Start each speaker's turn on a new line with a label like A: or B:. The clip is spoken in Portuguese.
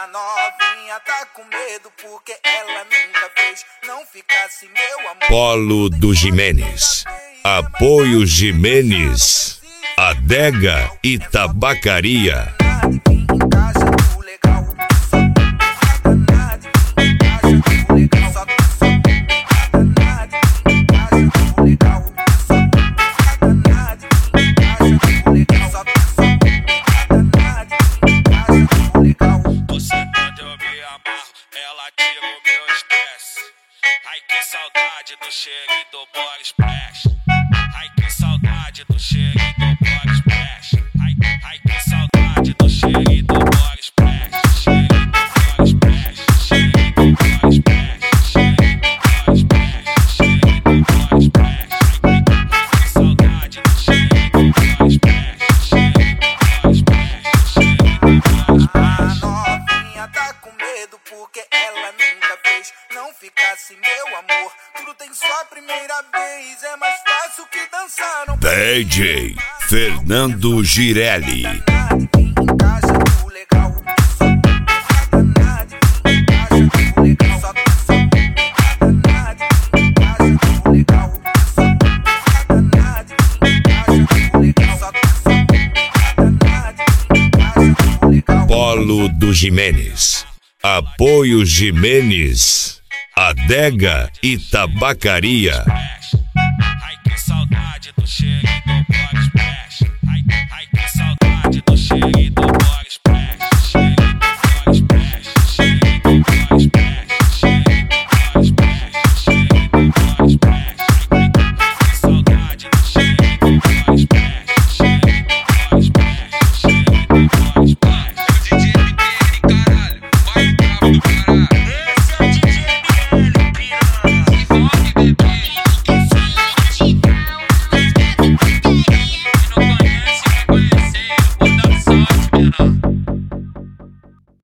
A: A novinha tá com medo porque ela nunca fez. Não ficasse meu amor.
B: Polo do Jimenez. Apoio Jimenez. Adega e Tabacaria.
C: Ai que saudade do cheiro do Bora Splash. Ai que saudade do cheiro do Bora Splash. Ai que saudade do cheiro do Bora Splash. Cheiro do Bora Splash. Cheiro do Bora Splash. Cheiro do Bora Splash. Cheiro do Bora Splash. Ai que saudade do cheiro do Bora Splash. Cheiro do Bora Splash. Cheiro do Bora Splash.
A: A novinha tá com medo porque ela nunca fez. Não ficasse meu amor, tudo tem sua primeira vez. É mais fácil que dançar.
B: DJ Fernando Girelli. Polo do Jimenez. Apoio Jimenez. Adega e Tabacaria.
C: Ai que saudade do cheiro